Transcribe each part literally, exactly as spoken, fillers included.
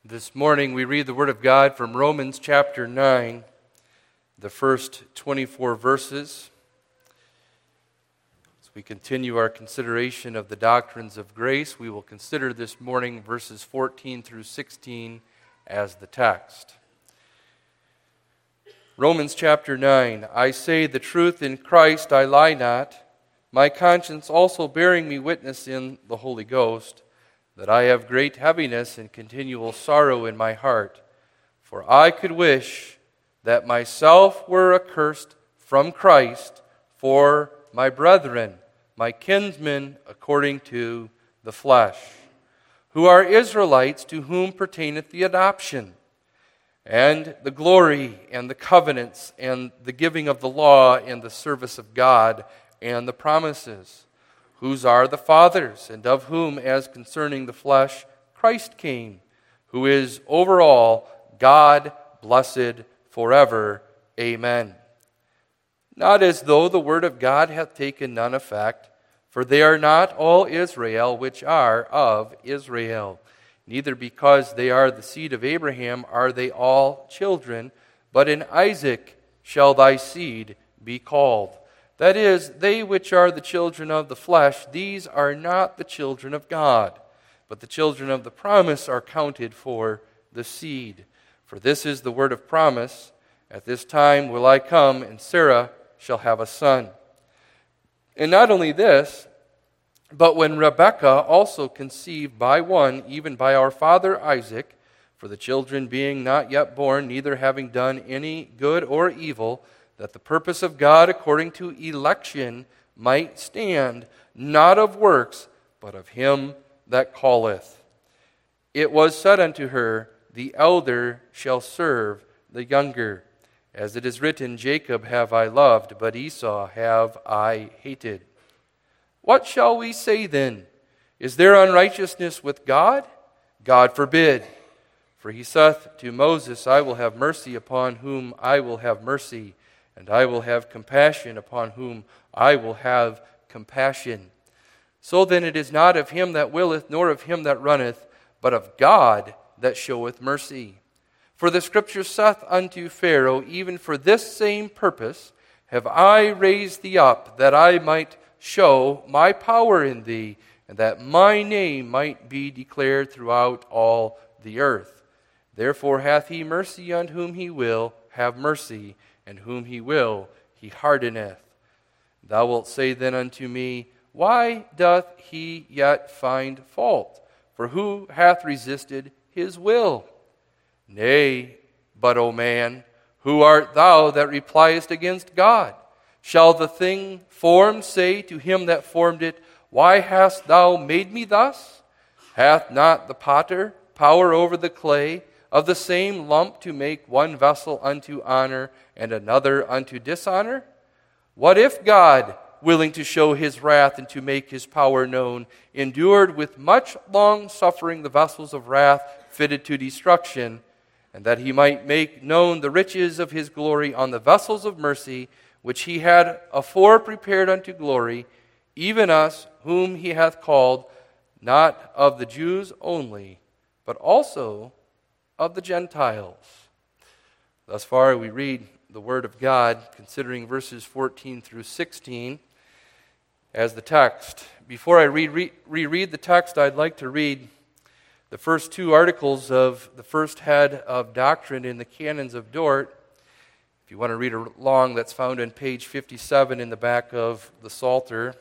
This morning we read the Word of God from Romans chapter nine, the first twenty-four verses. As we continue our consideration of the doctrines of grace, we will consider this morning verses fourteen through sixteen as the text. Romans chapter nine, I say the truth in Christ, I lie not, my conscience also bearing me witness in the Holy Ghost, that I have great heaviness and continual sorrow in my heart. For I could wish that myself were accursed from Christ for my brethren, my kinsmen according to the flesh, who are Israelites, to whom pertaineth the adoption, and the glory, and the covenants, and the giving of the law, and the service of God, and the promises, whose are the fathers, and of whom, as concerning the flesh, Christ came, who is over all, God blessed forever. Amen. Not as though the word of God hath taken none effect, for they are not all Israel which are of Israel. Neither because they are the seed of Abraham are they all children, but in Isaac shall thy seed be called. That is, they which are the children of the flesh, these are not the children of God, but the children of the promise are counted for the seed. For this is the word of promise, at this time will I come, and Sarah shall have a son. And not only this, but when Rebekah also conceived by one, even by our father Isaac, for the children being not yet born, neither having done any good or evil, that the purpose of God according to election might stand, not of works, but of him that calleth. It was said unto her, the elder shall serve the younger. As it is written, Jacob have I loved, but Esau have I hated. What shall we say then? Is there unrighteousness with God? God forbid. For he saith to Moses, I will have mercy upon whom I will have mercy, and I will have compassion upon whom I will have compassion. So then it is not of him that willeth, nor of him that runneth, but of God that showeth mercy. For the Scripture saith unto Pharaoh, even for this same purpose have I raised thee up, that I might show my power in thee, and that my name might be declared throughout all the earth. Therefore hath he mercy on whom he will have mercy, and whom he will, he hardeneth. Thou wilt say then unto me, why doth he yet find fault? For who hath resisted his will? Nay, but, O man, who art thou that repliest against God? Shall the thing formed say to him that formed it, why hast thou made me thus? Hath not the potter power over the clay, of the same lump to make one vessel unto honor and another unto dishonor? What if God, willing to show his wrath and to make his power known, endured with much long suffering the vessels of wrath fitted to destruction, and that he might make known the riches of his glory on the vessels of mercy, which he had afore prepared unto glory, even us whom he hath called, not of the Jews only, but also of the Gentiles. Thus far we read the Word of God, considering verses fourteen through sixteen as the text. Before I read, re- reread the text, I'd like to read the first two articles of the first head of doctrine in the Canons of Dort. If you want to read along, that's found on page fifty-seven in the back of the Psalter.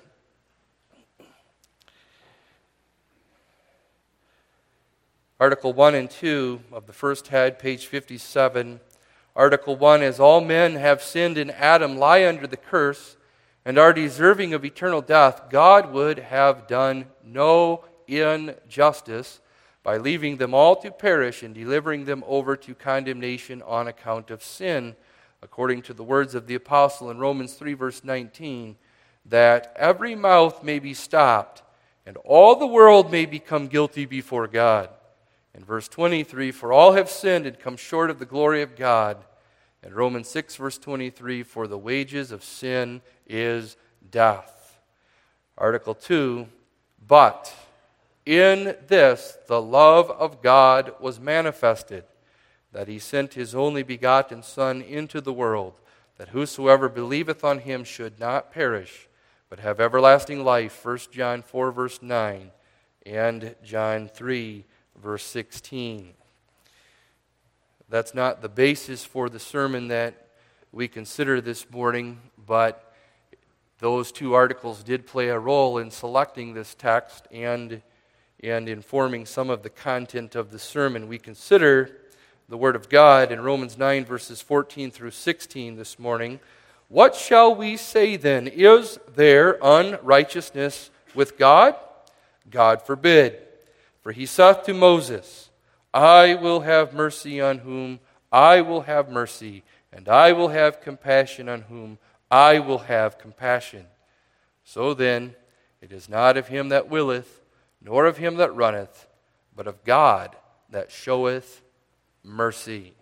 Article one and two of the first head, page fifty-seven. Article one, as all men have sinned in Adam lie under the curse and are deserving of eternal death, God would have done no injustice by leaving them all to perish and delivering them over to condemnation on account of sin, according to the words of the apostle in Romans three, verse nineteen, that every mouth may be stopped and all the world may become guilty before God. In verse twenty-three, for all have sinned and come short of the glory of God. And Romans six, verse twenty-three, for the wages of sin is death. Article two, but In this the love of God was manifested, that he sent his only begotten Son into the world, that whosoever believeth on him should not perish, but have everlasting life. First John four, verse nine, and John three, verse sixteen. That's not the basis for the sermon that we consider this morning, but those two articles did play a role in selecting this text and, and informing some of the content of the sermon. We consider the Word of God in Romans nine, verses fourteen through sixteen this morning. What shall we say then? Is there unrighteousness with God? God forbid. For he saith to Moses, I will have mercy on whom I will have mercy, and I will have compassion on whom I will have compassion. So then, it is not of him that willeth, nor of him that runneth, but of God that showeth mercy.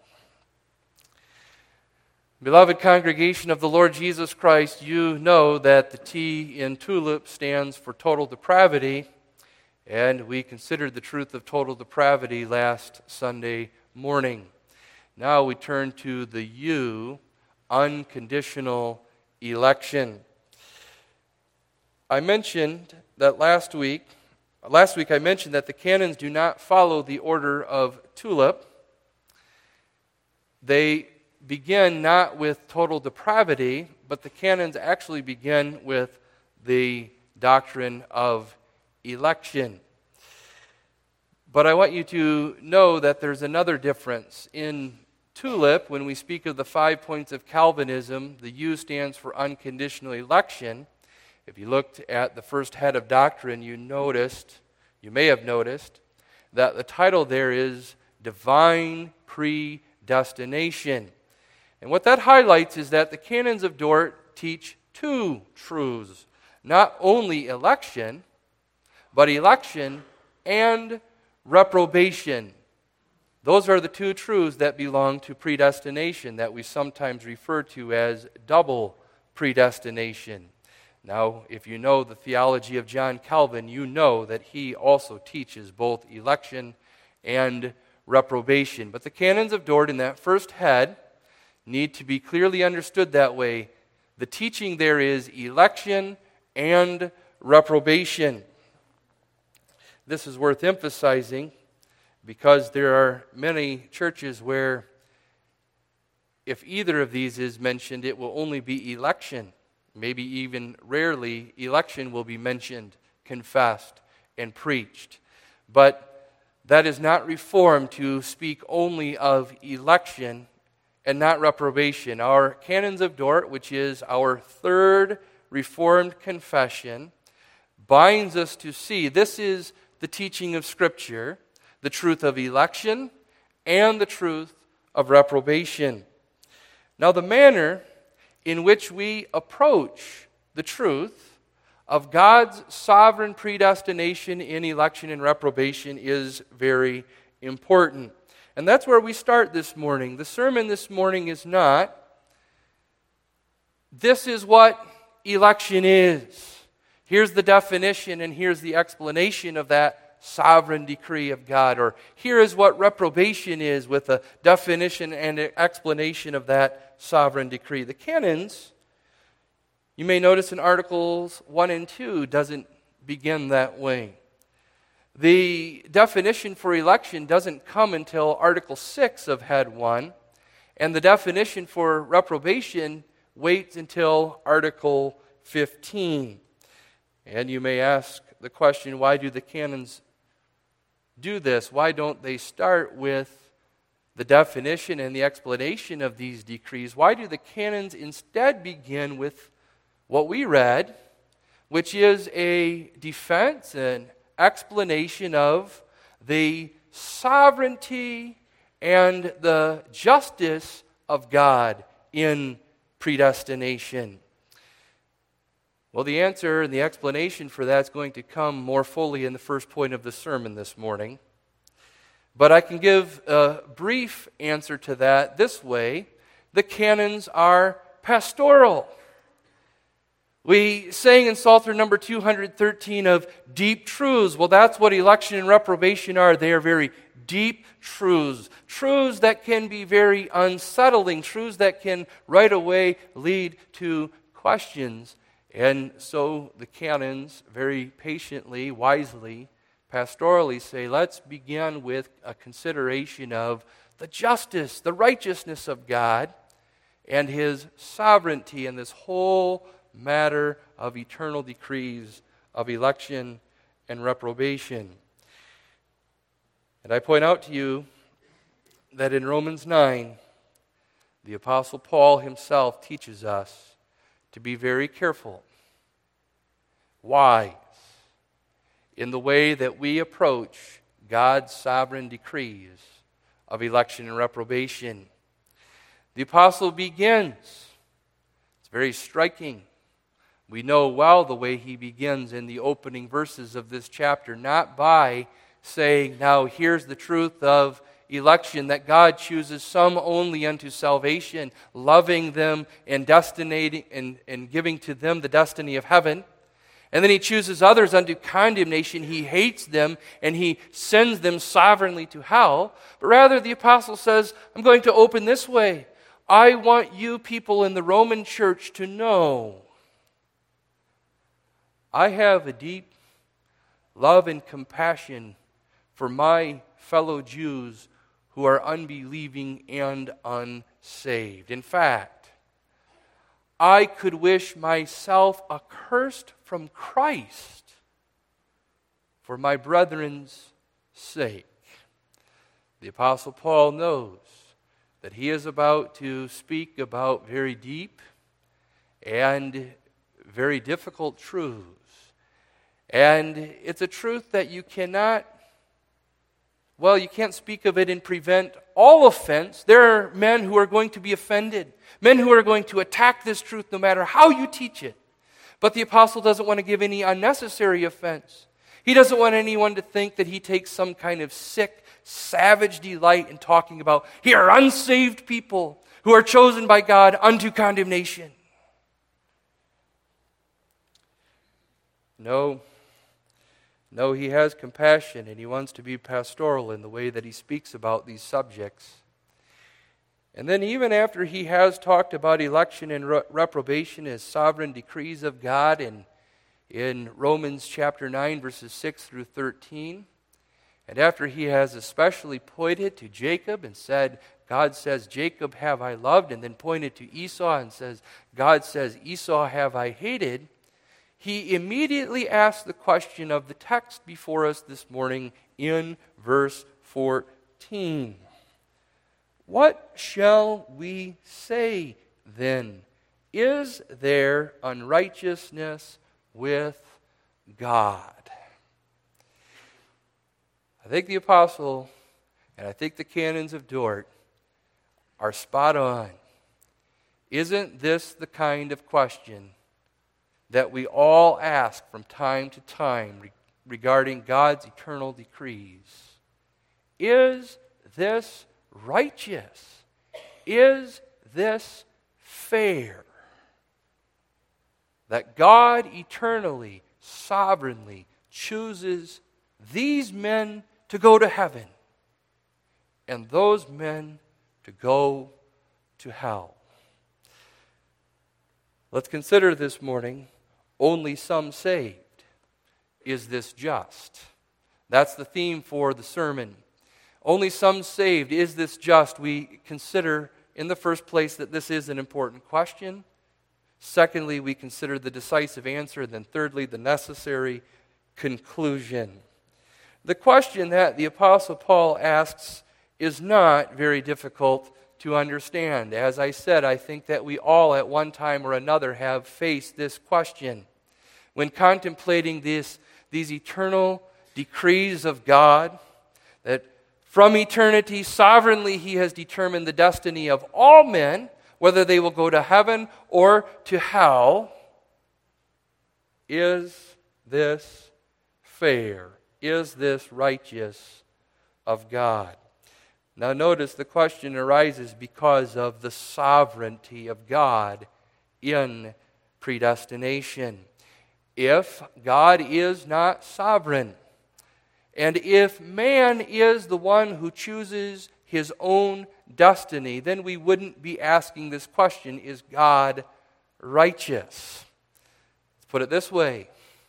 Beloved congregation of the Lord Jesus Christ, you know that the T in TULIP stands for total depravity, and we considered the truth of total depravity last Sunday morning. Now we turn to the U, unconditional election. I mentioned that last week, last week I mentioned that the canons do not follow the order of TULIP. They begin not with total depravity, but the canons actually begin with the doctrine of election. But I want you to know that there's another difference. In TULIP, when we speak of the five points of Calvinism, the U stands for unconditional election. If you looked at the first head of doctrine, you noticed, you may have noticed, that the title there is Divine Predestination. And what that highlights is that the canons of Dort teach two truths. Not only election, but election and reprobation. Those are the two truths that belong to predestination that we sometimes refer to as double predestination. Now, if you know the theology of John Calvin, you know that he also teaches both election and reprobation. But the canons of Dort in that first head need to be clearly understood that way. The teaching there is election and reprobation. This is worth emphasizing because there are many churches where if either of these is mentioned, it will only be election. Maybe even rarely, election will be mentioned, confessed, and preached. But that is not Reformed to speak only of election and not reprobation. Our Canons of Dort, which is our third Reformed confession, binds us to see this is the teaching of Scripture, the truth of election and the truth of reprobation. Now, the manner in which we approach the truth of God's sovereign predestination in election and reprobation is very important. And that's where we start this morning. The sermon this morning is not, this is what election is. Here's the definition and here's the explanation of that sovereign decree of God. Or here is what reprobation is with a definition and an explanation of that sovereign decree. The canons, you may notice in Articles one and two, doesn't begin that way. The definition for election doesn't come until Article six of Head one, and the definition for reprobation waits until Article fifteen. And you may ask the question, why do the canons do this? Why don't they start with the definition and the explanation of these decrees? Why do the canons instead begin with what we read, which is a defense and explanation of the sovereignty and the justice of God in predestination? Well, the answer and the explanation for that is going to come more fully in the first point of the sermon this morning. But I can give a brief answer to that this way. The canons are pastoral. We sang in Psalter number two hundred thirteen of deep truths. Well, that's what election and reprobation are. They are very deep truths. Truths that can be very unsettling. Truths that can right away lead to questions. And so the canons very patiently, wisely, pastorally say, let's begin with a consideration of the justice, the righteousness of God, and His sovereignty in this whole matter of eternal decrees of election and reprobation. And I point out to you that in Romans nine, the Apostle Paul himself teaches us to be very careful, wise, in the way that we approach God's sovereign decrees of election and reprobation. The apostle begins, it's very striking. We know well the way he begins in the opening verses of this chapter, not by saying, now here's the truth of election, that God chooses some only unto salvation, loving them and destinating and, and giving to them the destiny of heaven. And then He chooses others unto condemnation. He hates them and He sends them sovereignly to hell. But rather the apostle says, I'm going to open this way. I want you people in the Roman church to know I have a deep love and compassion for my fellow Jews who are unbelieving and unsaved. In fact, I could wish myself accursed from Christ for my brethren's sake. The Apostle Paul knows that he is about to speak about very deep and very difficult truths. And it's a truth that you cannot, well, you can't speak of it and prevent all offense. There are men who are going to be offended, men who are going to attack this truth no matter how you teach it. But the apostle doesn't want to give any unnecessary offense. He doesn't want anyone to think that he takes some kind of sick, savage delight in talking about, here are unsaved people who are chosen by God unto condemnation. No. No, he has compassion and he wants to be pastoral in the way that he speaks about these subjects. And then even after he has talked about election and re- reprobation as sovereign decrees of God in, in Romans chapter nine, verses six through thirteen, and after he has especially pointed to Jacob and said, God says, Jacob have I loved, and then pointed to Esau and says, God says, Esau have I hated, he immediately asks the question of the text before us this morning in verse fourteen. What shall we say then? Is there unrighteousness with God? I think the apostle and I think the canons of Dort are spot on. Isn't this the kind of question that we all ask from time to time re- regarding God's eternal decrees? Is this righteous? Is this fair? That God eternally, sovereignly chooses these men to go to heaven and those men to go to hell. Let's consider this morning, only some saved. Is this just? That's the theme for the sermon. Only some saved. Is this just? We consider in the first place that this is an important question. Secondly, we consider the decisive answer. Then thirdly, the necessary conclusion. The question that the Apostle Paul asks is not very difficult to understand. As I said, I think that we all at one time or another have faced this question. When contemplating this, these eternal decrees of God, that from eternity, sovereignly He has determined the destiny of all men, whether they will go to heaven or to hell. Is this fair? Is this righteous of God? Now notice the question arises because of the sovereignty of God in predestination. If God is not sovereign, and if man is the one who chooses his own destiny, then we wouldn't be asking this question, is God righteous? Let's put it this way.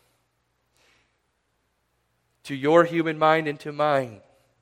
To your human mind and to mine,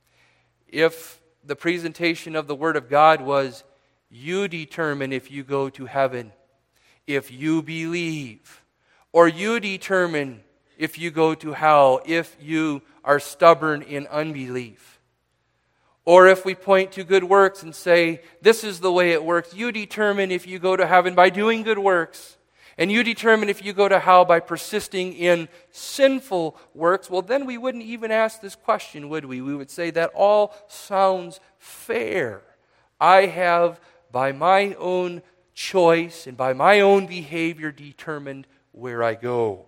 if the presentation of the Word of God was, you determine if you go to heaven, if you believe, or you determine if you go to hell, if you are stubborn in unbelief. Or if we point to good works and say, this is the way it works, you determine if you go to heaven by doing good works, and you determine if you go to hell by persisting in sinful works, well, then we wouldn't even ask this question, would we? We would say that all sounds fair. I have, by my own choice and by my own behavior, determined where I go.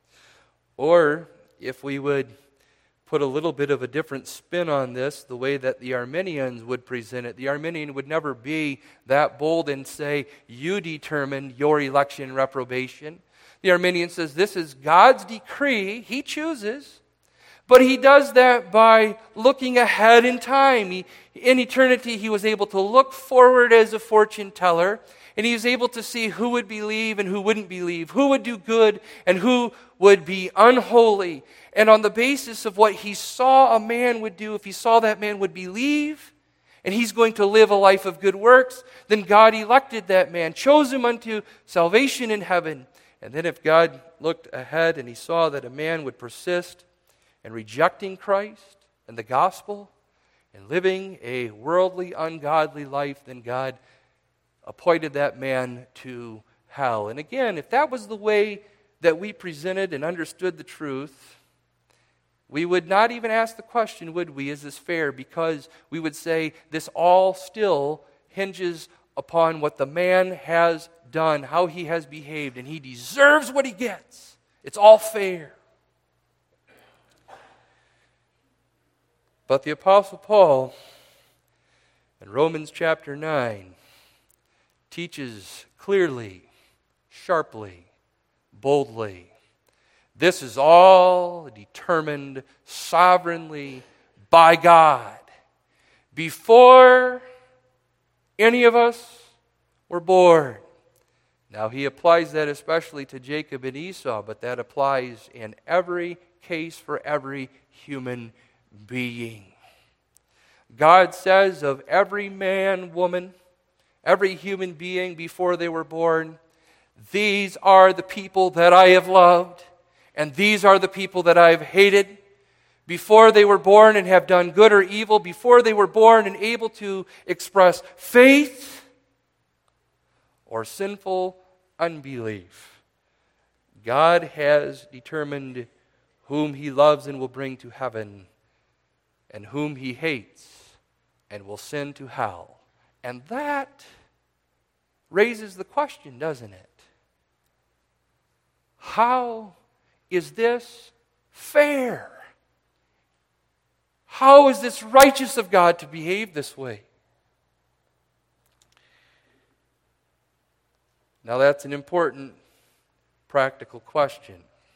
Or if we would put a little bit of a different spin on this, the way that the Arminians would present it. The Arminian would never be that bold and say, you determine your election and reprobation. The Arminian says, this is God's decree. He chooses. But he does that by looking ahead in time. He, in eternity, he was able to look forward as a fortune teller, and he was able to see who would believe and who wouldn't believe, who would do good and who would be unholy. And on the basis of what he saw a man would do, if he saw that man would believe, and he's going to live a life of good works, then God elected that man, chose him unto salvation in heaven. And then if God looked ahead and he saw that a man would persist in rejecting Christ and the gospel and living a worldly, ungodly life, then God appointed that man to hell. And again, if that was the way that we presented and understood the truth, we would not even ask the question, would we, is this fair? Because we would say this all still hinges upon what the man has done, how he has behaved, and he deserves what he gets. It's all fair. But the Apostle Paul in Romans chapter nine teaches clearly, sharply, boldly, this is all determined sovereignly by God. Before any of us were born. Now he applies that especially to Jacob and Esau, but that applies in every case for every human being. God says of every man, woman, every human being before they were born, these are the people that I have loved, and these are the people that I have hated. Before they were born and have done good or evil, before they were born and able to express faith or sinful unbelief, God has determined whom he loves and will bring to heaven, and whom he hates and will send to hell. And that raises the question, doesn't it? How is this fair? How is this righteous of God to behave this way? Now that's an important practical question.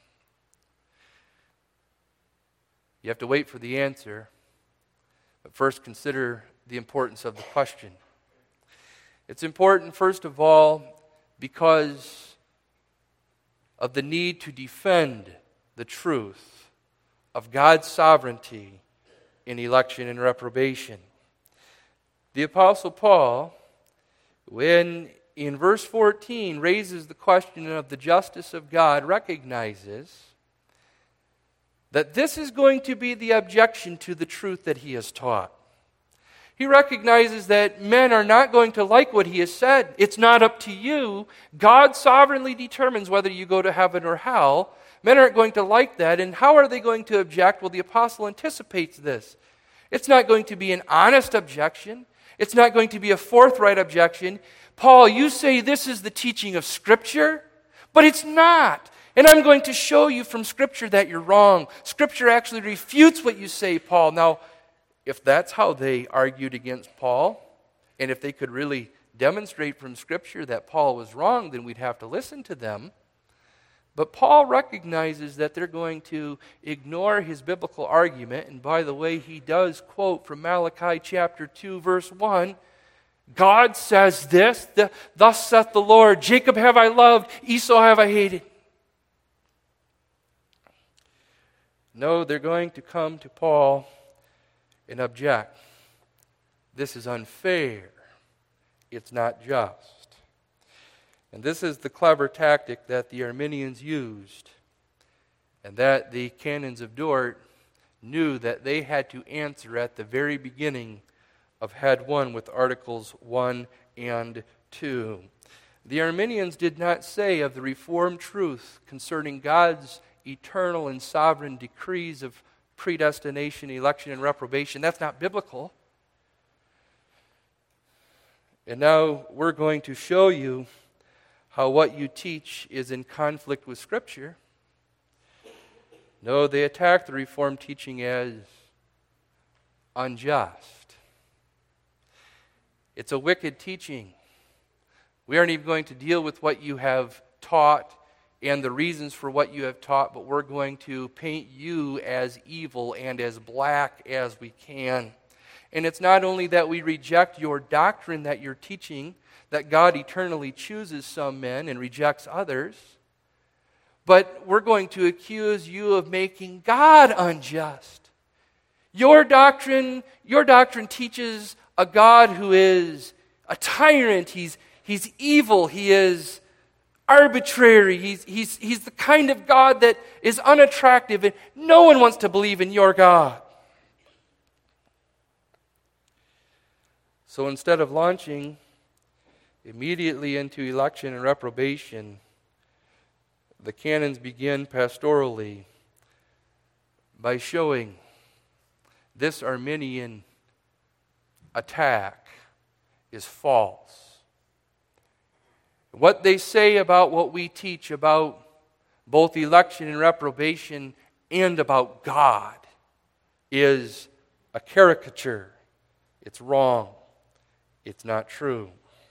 You have to wait for the answer, but first consider the importance of the question. It's important, first of all, because of the need to defend the truth of God's sovereignty in election and reprobation. The Apostle Paul, when in verse fourteen raises the question of the justice of God, recognizes that this is going to be the objection to the truth that he has taught. He recognizes that men are not going to like what he has said. It's not up to you. God sovereignly determines whether you go to heaven or hell. Men aren't going to like that. And how are they going to object? Well, the apostle anticipates this. It's not going to be an honest objection. It's not going to be a forthright objection. Paul, you say this is the teaching of Scripture, but it's not. And I'm going to show you from Scripture that you're wrong. Scripture actually refutes what you say, Paul. Now, if that's how they argued against Paul, and if they could really demonstrate from Scripture that Paul was wrong, then we'd have to listen to them. But Paul recognizes that they're going to ignore his biblical argument. And by the way, he does quote from Malachi chapter two, verse one, God says this, thus saith the Lord, Jacob have I loved, Esau have I hated. No, they're going to come to Paul and object. This is unfair. It's not just. And this is the clever tactic that the Arminians used, and that the canons of Dort knew that they had to answer at the very beginning of Head one with Articles one and two. The Arminians did not say of the Reformed truth concerning God's eternal and sovereign decrees of predestination, election, and reprobation, that's not biblical. And now we're going to show you how what you teach is in conflict with Scripture. No, they attack the Reformed teaching as unjust. It's a wicked teaching. We aren't even going to deal with what you have taught and the reasons for what you have taught, but we're going to paint you as evil and as black as we can. And it's not only that we reject your doctrine that you're teaching, that God eternally chooses some men and rejects others, but we're going to accuse you of making God unjust. Your doctrine, your doctrine teaches a God who is a tyrant. He's, he's evil. He is arbitrary. He's, he's, he's the kind of God that is unattractive, and no one wants to believe in your God. So instead of launching immediately into election and reprobation, the canons begin pastorally by showing this Arminian attack is false. What they say about what we teach about both election and reprobation and about God is a caricature. It's wrong. It's not true.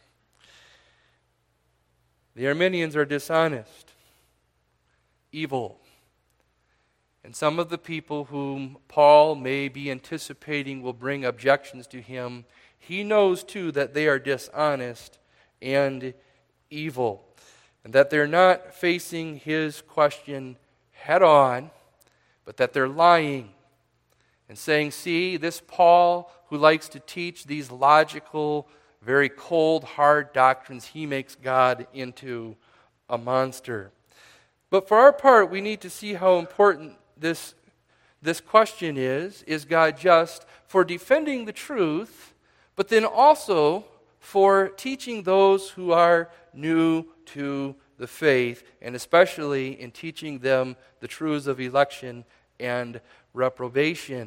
The Arminians are dishonest, evil. And some of the people whom Paul may be anticipating will bring objections to him, he knows too that they are dishonest and evil, and that they're not facing his question head on, but that they're lying and saying, see, this Paul who likes to teach these logical, very cold, hard doctrines, he makes God into a monster. But for our part, we need to see how important this, this question is. Is God just for defending the truth, but then also for teaching those who are new to the faith, and especially in teaching them the truths of election and reprobation?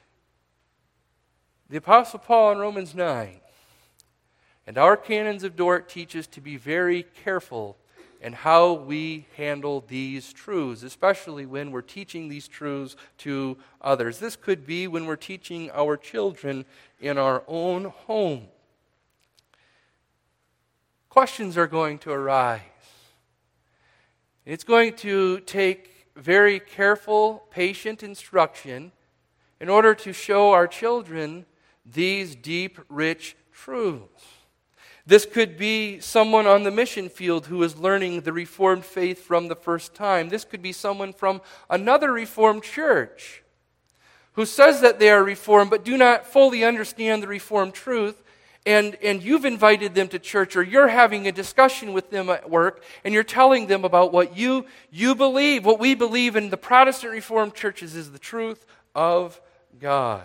The Apostle Paul in Romans nine and our canons of Dort teach us to be very careful in how we handle these truths, especially when we're teaching these truths to others. This could be when we're teaching our children in our own home. Questions are going to arise. It's going to take very careful, patient instruction in order to show our children these deep, rich truths. This could be someone on the mission field who is learning the Reformed faith from the first time. This could be someone from another Reformed church who says that they are Reformed but do not fully understand the Reformed truth. And, and you've invited them to church, or you're having a discussion with them at work, and you're telling them about what you, you believe. What we believe in the Protestant Reformed churches is the truth of God.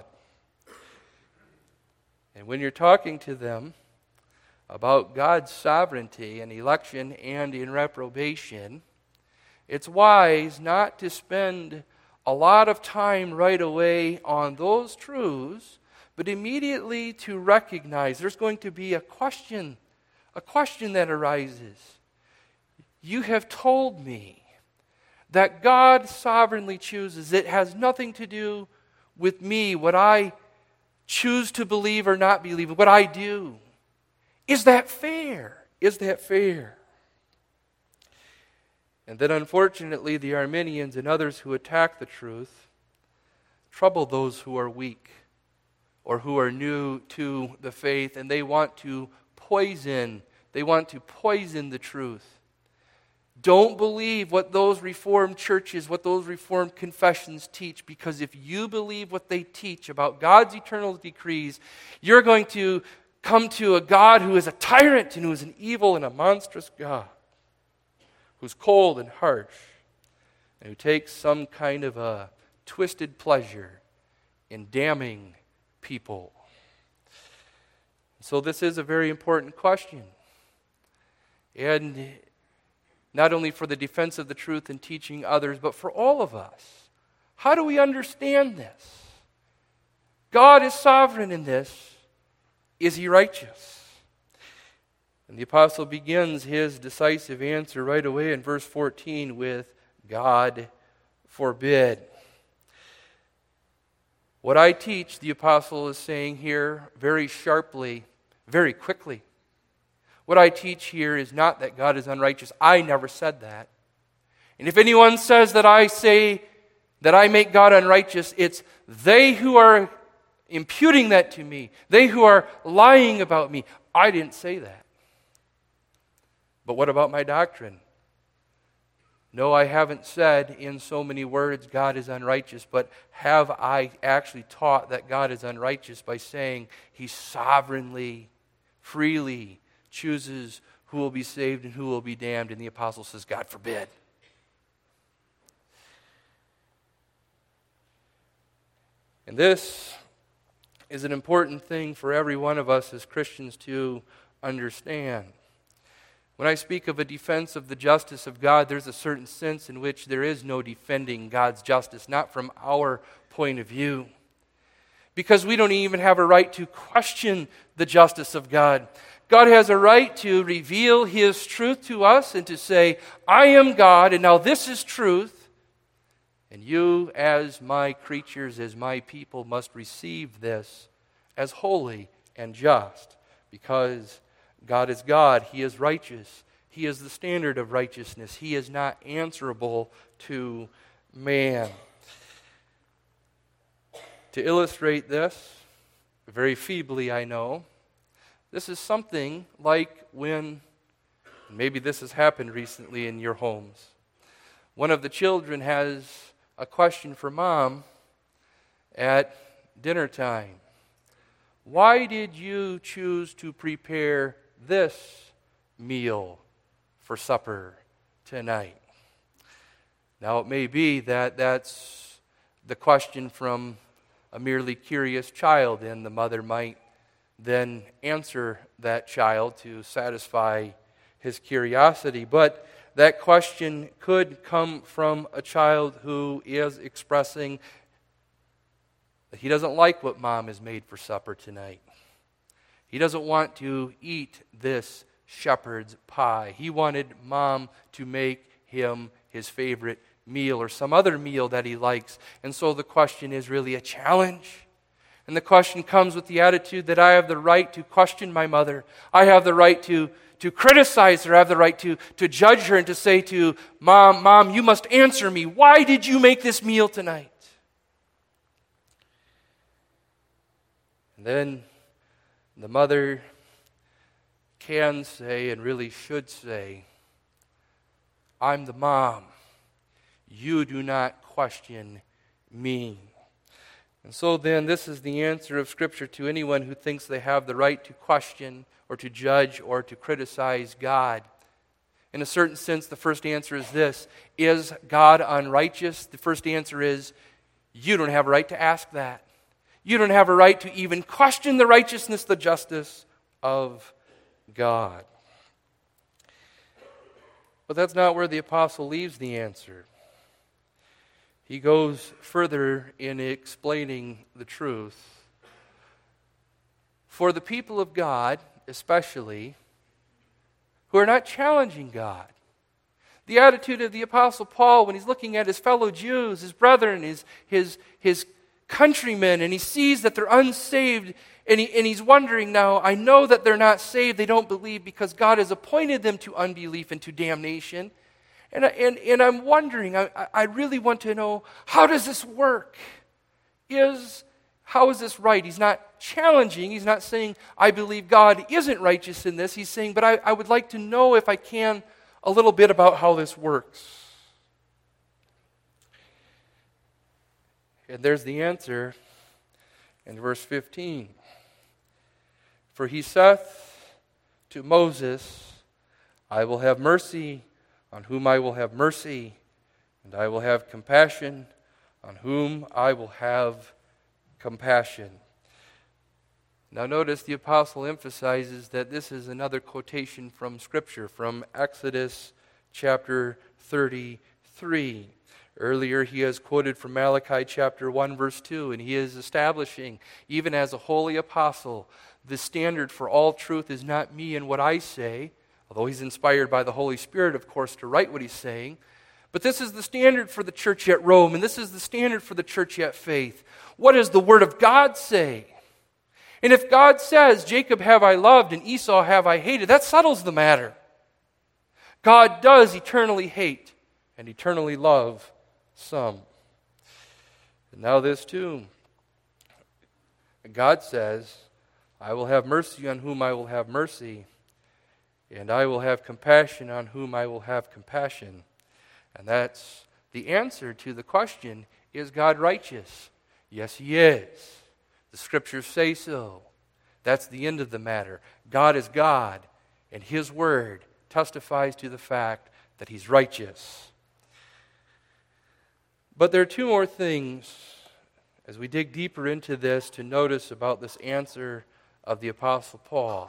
And when you're talking to them about God's sovereignty in election and in reprobation, it's wise not to spend a lot of time right away on those truths, but immediately to recognize there's going to be a question, a question that arises. You have told me that God sovereignly chooses. It has nothing to do with me, what I choose to believe or not believe, what I do. Is that fair? Is that fair? And then unfortunately, the Arminians and others who attack the truth trouble those who are weak or who are new to the faith, and they want to poison, they want to poison the truth. Don't believe what those Reformed churches, what those Reformed confessions teach, because if you believe what they teach about God's eternal decrees, you're going to come to a God who is a tyrant and who is an evil and a monstrous God, who's cold and harsh, and who takes some kind of a twisted pleasure in damning people. So this is a very important question. And not only for the defense of the truth and teaching others, but for all of us. How do we understand this? God is sovereign in this. Is He righteous? And the apostle begins his decisive answer right away in verse fourteen with, God forbid. What I teach, the apostle is saying here very sharply, very quickly. What I teach here is not that God is unrighteous. I never said that. And if anyone says that I say that I make God unrighteous, it's they who are imputing that to me. They who are lying about me. I didn't say that. But what about my doctrine? No, I haven't said in so many words God is unrighteous, but have I actually taught that God is unrighteous by saying He sovereignly, freely chooses who will be saved and who will be damned? And the apostle says, God forbid. And this is an important thing for every one of us as Christians to understand. When I speak of a defense of the justice of God, there's a certain sense in which there is no defending God's justice, not from our point of view. Because we don't even have a right to question the justice of God. God has a right to reveal His truth to us and to say, I am God, and now this is truth. And you, as my creatures, as my people, must receive this as holy and just, because God is God. He is righteous. He is the standard of righteousness. He is not answerable to man. To illustrate this, very feebly I know, this is something like when, maybe this has happened recently in your homes, one of the children has a question for mom at dinner time. Why did you choose to prepare this meal for supper tonight? Now it may be that that's the question from a merely curious child, and the mother might then answer that child to satisfy his curiosity. But that question could come from a child who is expressing that he doesn't like what mom has made for supper tonight. He doesn't want to eat this shepherd's pie. He wanted mom to make him his favorite meal or some other meal that he likes. And so the question is really a challenge. And the question comes with the attitude that I have the right to question my mother. I have the right to, to criticize her. I have the right to, to judge her and to say to mom, Mom, you must answer me. Why did you make this meal tonight? And then the mother can say, and really should say, I'm the mom. You do not question me. And so then, this is the answer of Scripture to anyone who thinks they have the right to question or to judge or to criticize God. In a certain sense, the first answer is this: is God unrighteous? The first answer is, you don't have a right to ask that. You don't have a right to even question the righteousness, the justice of God. But that's not where the apostle leaves the answer. He goes further in explaining the truth. For the people of God, especially, who are not challenging God. The attitude of the Apostle Paul when he's looking at his fellow Jews, his brethren, his, his, his countrymen, and he sees that they're unsaved, and, he, and he's wondering now, I know that they're not saved, they don't believe because God has appointed them to unbelief and to damnation. And, and, and I'm wondering, I, I really want to know, how does this work? Is, how is this right? He's not challenging, he's not saying, I believe God isn't righteous in this. He's saying, but I, I would like to know, if I can, a little bit about how this works. And there's the answer in verse fifteen. For he saith to Moses, I will have mercy on whom I will have mercy, and I will have compassion on whom I will have compassion. Now notice the apostle emphasizes that this is another quotation from Scripture, from Exodus chapter thirty-three. Earlier he has quoted from Malachi chapter one verse two, and he is establishing, even as a holy apostle, the standard for all truth is not me and what I say, although he's inspired by the Holy Spirit, of course, to write what he's saying. But this is the standard for the church at Rome, and this is the standard for the church at Faith. What does the Word of God say? And if God says, Jacob have I loved and Esau have I hated, that settles the matter. God does eternally hate and eternally love some. And now this too. God says, I will have mercy on whom I will have mercy, and I will have compassion on whom I will have compassion. And that's the answer to the question, is God righteous? Yes, He is. The Scriptures say so. That's the end of the matter. God is God, and His Word testifies to the fact that He's righteous. But there are two more things, as we dig deeper into this, to notice about this answer of the Apostle Paul.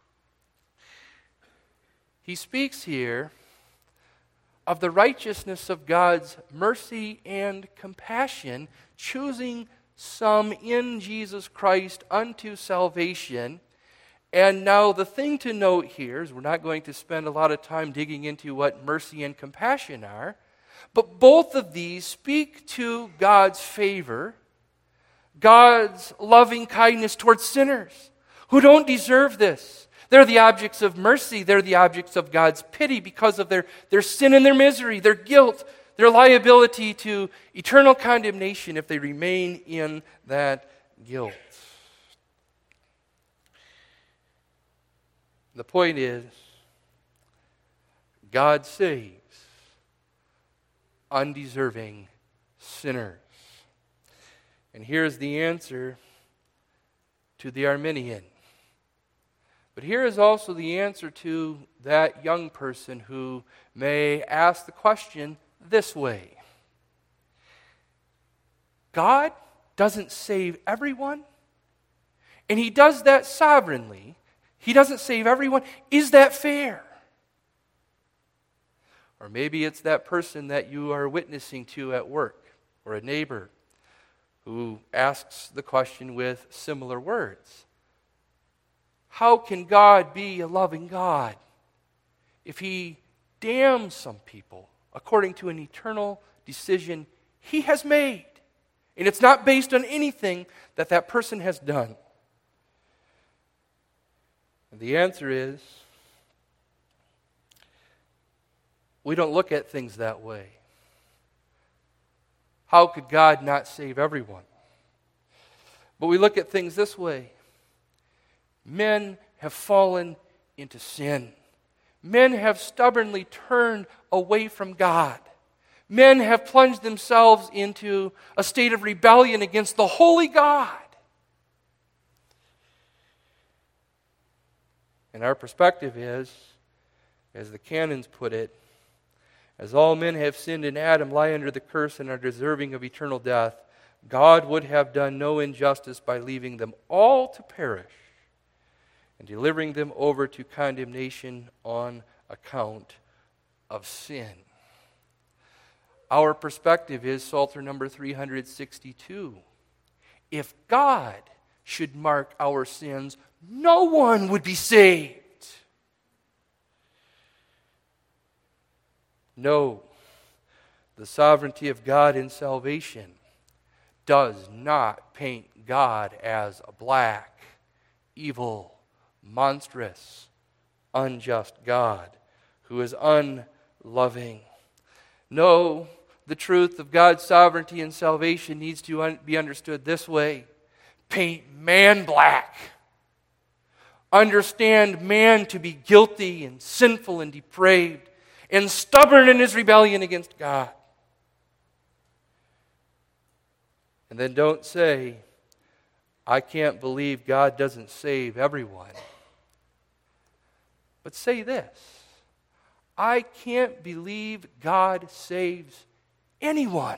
He speaks here of the righteousness of God's mercy and compassion, choosing some in Jesus Christ unto salvation. And now the thing to note here is we're not going to spend a lot of time digging into what mercy and compassion are, but both of these speak to God's favor, God's loving kindness towards sinners who don't deserve this. They're the objects of mercy. They're the objects of God's pity because of their, their sin and their misery, their guilt, their liability to eternal condemnation if they remain in that guilt. The point is, God saves undeserving sinners. And here's the answer to the Arminian. But here is also the answer to that young person who may ask the question this way. God doesn't save everyone, and He does that sovereignly. He doesn't save everyone. Is that fair? Or maybe it's that person that you are witnessing to at work, or a neighbor who asks the question with similar words. How can God be a loving God if He damns some people according to an eternal decision He has made? And it's not based on anything that that person has done. And the answer is, we don't look at things that way. How could God not save everyone? But we look at things this way. Men have fallen into sin. Men have stubbornly turned away from God. Men have plunged themselves into a state of rebellion against the holy God. And our perspective is, as the canons put it, as all men have sinned in Adam, lie under the curse and are deserving of eternal death, God would have done no injustice by leaving them all to perish and delivering them over to condemnation on account of sin. Our perspective is Psalter number three hundred sixty-two. If God should mark our sins, no one would be saved. No, the sovereignty of God in salvation does not paint God as a black, evil, monstrous, unjust God who is unloving. No, the truth of God's sovereignty and salvation needs to un- be understood this way. Paint man black. Understand man to be guilty and sinful and depraved and stubborn in his rebellion against God. And then don't say, I can't believe God doesn't save everyone. But say this, I can't believe God saves anyone.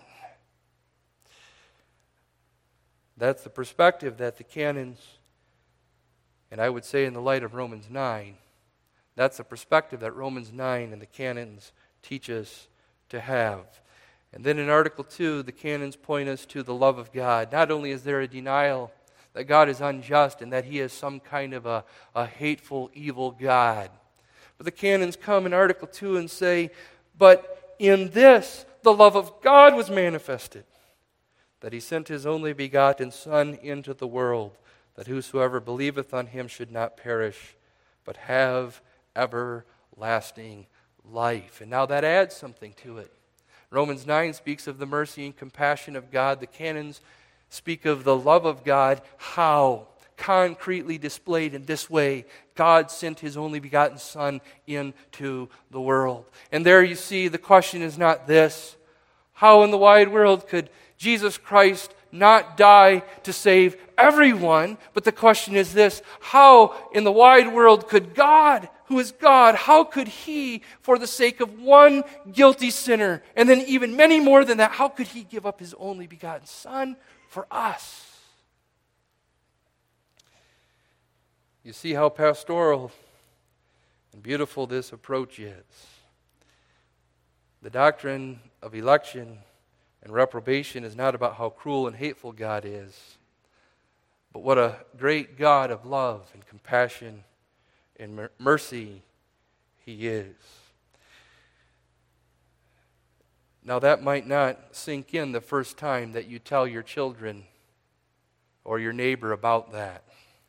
That's the perspective that the canons, and I would say in the light of Romans nine, that's the perspective that Romans nine and the canons teach us to have. And then in Article two, the canons point us to the love of God. Not only is there a denial that God is unjust and that He is some kind of a, a hateful, evil God, but the canons come in Article two and say, but in this the love of God was manifested, that He sent His only begotten Son into the world, that whosoever believeth on Him should not perish, but have everlasting life. And now that adds something to it. Romans nine speaks of the mercy and compassion of God. The canons speak of the love of God. How? Concretely displayed in this way. God sent His only begotten Son into the world. And there you see the question is not this. How in the wide world could Jesus Christ not die to save everyone? But the question is this. How in the wide world could God, who is God, how could He, for the sake of one guilty sinner, and then even many more than that, how could He give up His only begotten Son for us? You see how pastoral and beautiful this approach is. The doctrine of election and reprobation is not about how cruel and hateful God is, but what a great God of love and compassion and mer- mercy He is. Now that might not sink in the first time that you tell your children or your neighbor about that.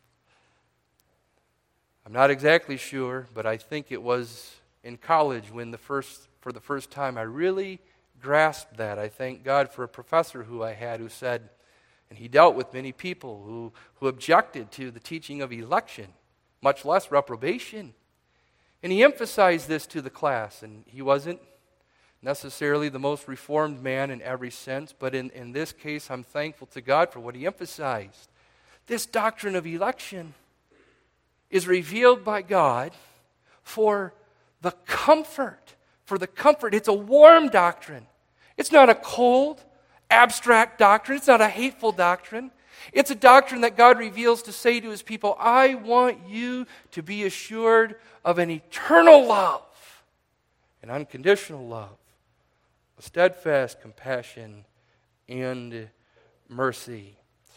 I'm not exactly sure, but I think it was in college when the first, for the first time I really grasped that. I thank God for a professor who I had who said, and he dealt with many people who, who objected to the teaching of election, much less reprobation. And he emphasized this to the class, and he wasn't necessarily the most reformed man in every sense, but in, in this case I'm thankful to God for what he emphasized. This doctrine of election is revealed by God for the comfort, for the comfort. It's a warm doctrine. It's not a cold, abstract doctrine. It's not a hateful doctrine. It's a doctrine that God reveals to say to His people, I want you to be assured of an eternal love, an unconditional love, a steadfast compassion and mercy.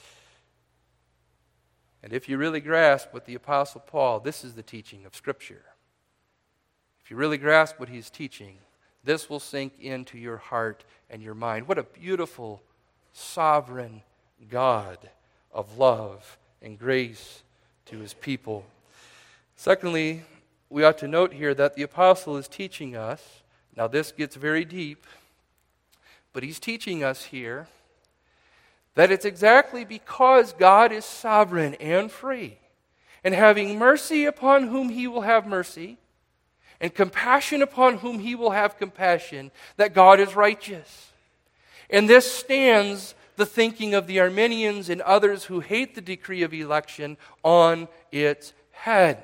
And if you really grasp what the Apostle Paul, this is the teaching of Scripture. If you really grasp what he's teaching, this will sink into your heart and your mind. What a beautiful, sovereign God of love and grace to His people. Secondly, we ought to note here that the Apostle is teaching us, now this gets very deep, but he's teaching us here that it's exactly because God is sovereign and free, and having mercy upon whom He will have mercy, and compassion upon whom He will have compassion, that God is righteous. And this stands the thinking of the Arminians and others who hate the decree of election on its head.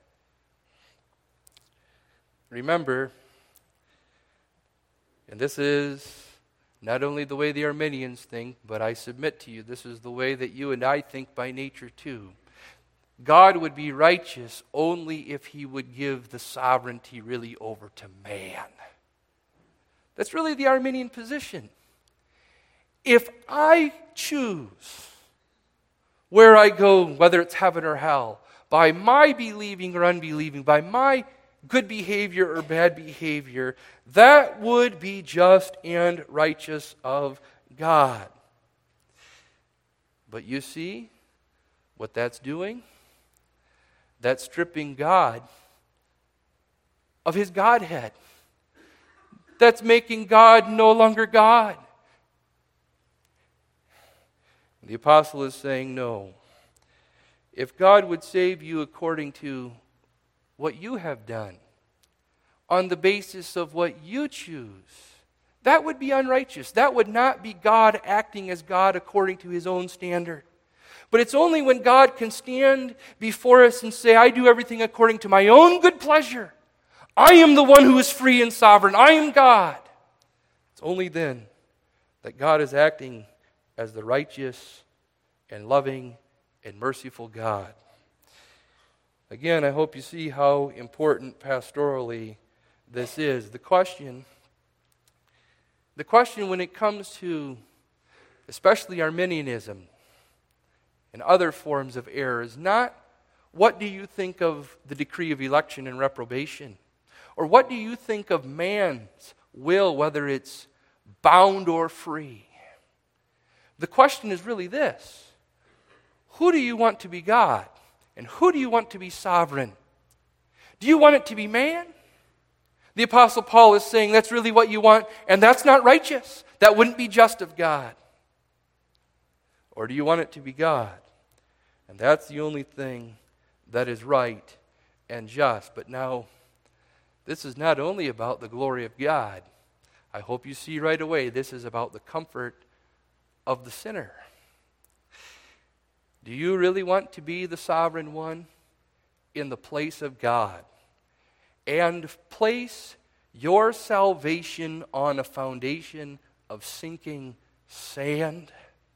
Remember, and this is not only the way the Arminians think, but I submit to you, this is the way that you and I think by nature too. God would be righteous only if He would give the sovereignty really over to man. That's really the Arminian position. If I choose where I go, whether it's heaven or hell, by my believing or unbelieving, by my good behavior or bad behavior, that would be just and righteous of God. But you see what that's doing? That's stripping God of his Godhead. That's making God no longer God. The apostle is saying, no. If God would save you according to what you have done, on the basis of what you choose, that would be unrighteous. That would not be God acting as God according to his own standard. But it's only when God can stand before us and say, I do everything according to my own good pleasure. I am the one who is free and sovereign. I am God. It's only then that God is acting as the righteous and loving and merciful God. Again, I hope you see how important pastorally this is. The question, the question when it comes to especially Arminianism and other forms of error is not what do you think of the decree of election and reprobation, or what do you think of man's will, whether it's bound or free. The question is really this: who do you want to be God? And who do you want to be sovereign? Do you want it to be man? The Apostle Paul is saying that's really what you want, and that's not righteous. That wouldn't be just of God. Or do you want it to be God? And that's the only thing that is right and just. But now, this is not only about the glory of God. I hope you see right away this is about the comfort of the sinner. Do you really want to be the sovereign one in the place of God and place your salvation on a foundation of sinking sand?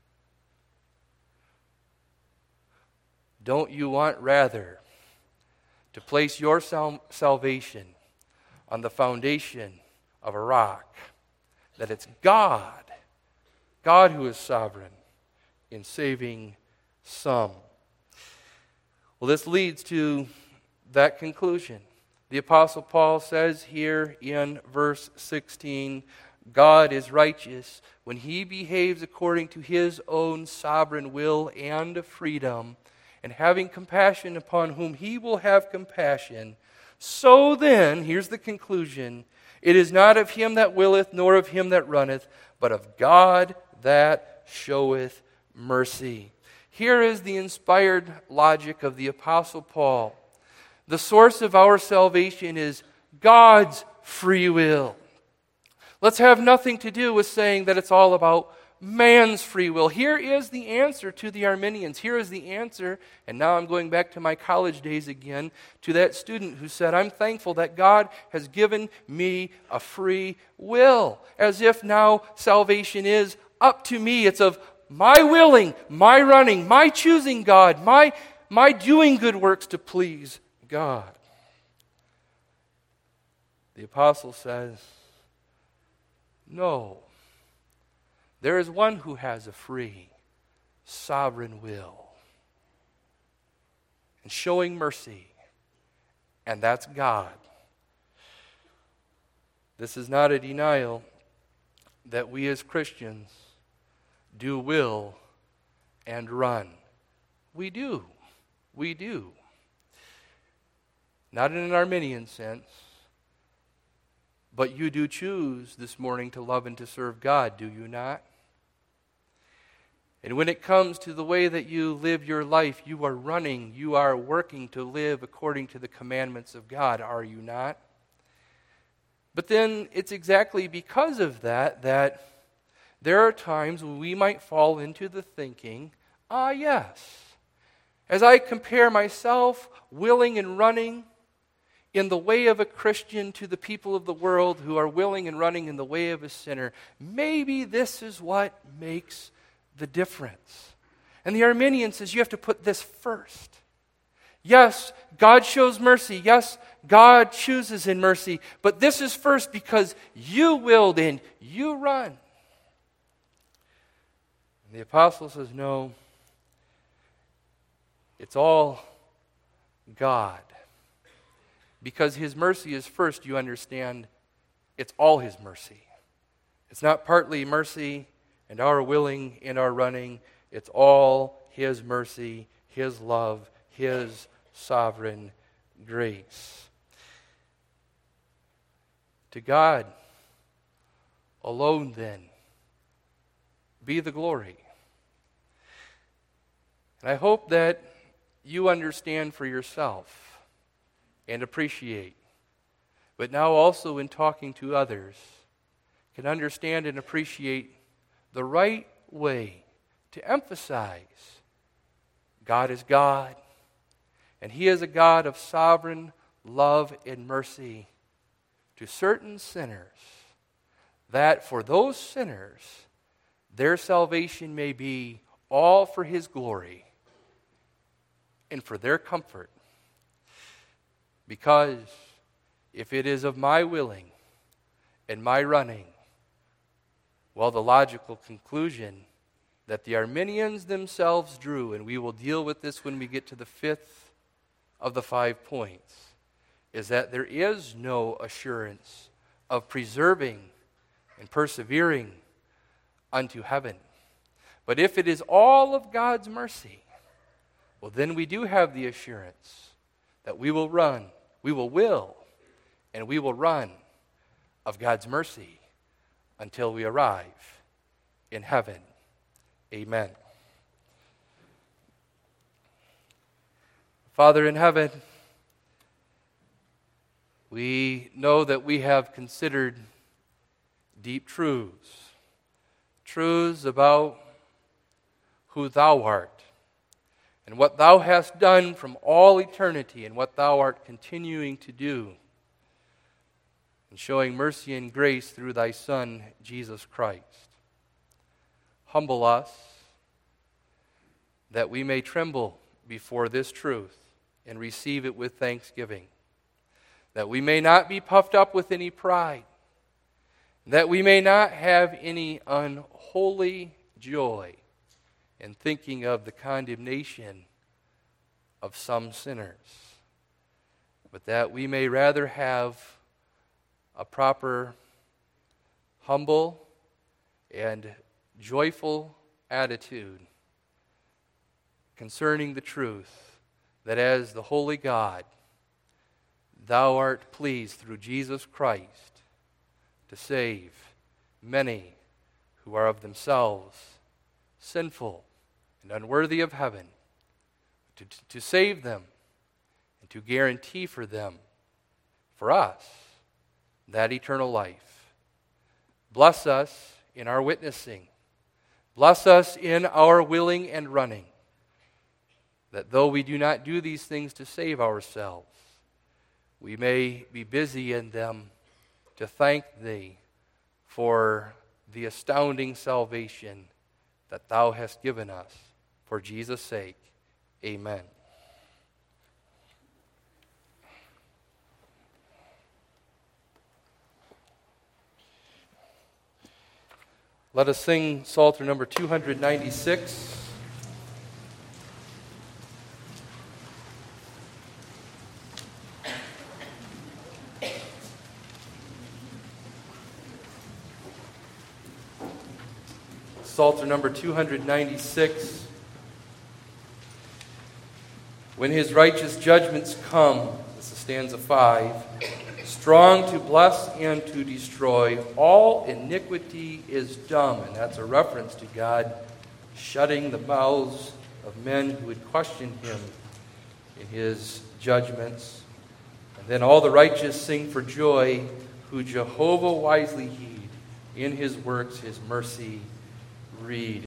Don't you want rather to place your sal- salvation on the foundation of a rock, that it's God, God who is sovereign in saving some? Well, this leads to that conclusion. The Apostle Paul says here in verse sixteen, God is righteous when he behaves according to his own sovereign will and freedom, and having compassion upon whom he will have compassion. So then, here's the conclusion, it is not of him that willeth, nor of him that runneth, but of God that showeth mercy. Here is the inspired logic of the Apostle Paul. The source of our salvation is God's free will. Let's have nothing to do with saying that it's all about man's free will. Here is the answer to the Arminians. Here is the answer, and now I'm going back to my college days again, to that student who said, I'm thankful that God has given me a free will, as if now salvation is up to me. It's of my willing, my running, my choosing God, my, my doing good works to please God. The apostle says, no. There is one who has a free, sovereign will and showing mercy, and that's God. This is not a denial that we as Christians do will and run. We do. We do. Not in an Arminian sense, but you do choose this morning to love and to serve God, do you not? And when it comes to the way that you live your life, you are running, you are working to live according to the commandments of God, are you not? But then it's exactly because of that that there are times when we might fall into the thinking, ah yes, as I compare myself willing and running in the way of a Christian to the people of the world who are willing and running in the way of a sinner, maybe this is what makes the difference. And the Arminian says you have to put this first. Yes, God shows mercy. Yes, God chooses in mercy. But this is first because you willed and you run. And the apostle says, no, it's all God. Because his mercy is first, you understand, it's all his mercy. It's not partly mercy and our willing and our running. It's all His mercy, His love, His sovereign grace. To God alone, then, be the glory. And I hope that you understand for yourself and appreciate, but now also in talking to others, can understand and appreciate the right way to emphasize God is God, and He is a God of sovereign love and mercy to certain sinners, that for those sinners, their salvation may be all for His glory and for their comfort. Because if it is of my willing and my running, well, the logical conclusion that the Arminians themselves drew, and we will deal with this when we get to the fifth of the five points, is that there is no assurance of preserving and persevering unto heaven. But if it is all of God's mercy, well, then we do have the assurance that we will run, we will will, and we will run of God's mercy until we arrive in heaven. Amen. Father in heaven, we know that we have considered deep truths, truths about who Thou art, and what Thou hast done from all eternity, and what Thou art continuing to do, and showing mercy and grace through Thy Son, Jesus Christ. Humble us, that we may tremble before this truth and receive it with thanksgiving, that we may not be puffed up with any pride, that we may not have any unholy joy in thinking of the condemnation of some sinners, but that we may rather have a proper, humble, and joyful attitude concerning the truth that as the holy God, Thou art pleased through Jesus Christ to save many who are of themselves sinful and unworthy of heaven, to, to save them and to guarantee for them, for us, that eternal life. Bless us in our witnessing. Bless us in our willing and running, that though we do not do these things to save ourselves, we may be busy in them to thank Thee for the astounding salvation that Thou hast given us. For Jesus' sake, amen. Let us sing Psalter number two ninety-six. Psalter number two ninety-six. When His righteous judgments come, this is stanza five, strong to bless and to destroy, all iniquity is dumb. And that's a reference to God shutting the mouths of men who would question Him in His judgments. And then all the righteous sing for joy, who Jehovah wisely heed, in His works His mercy read.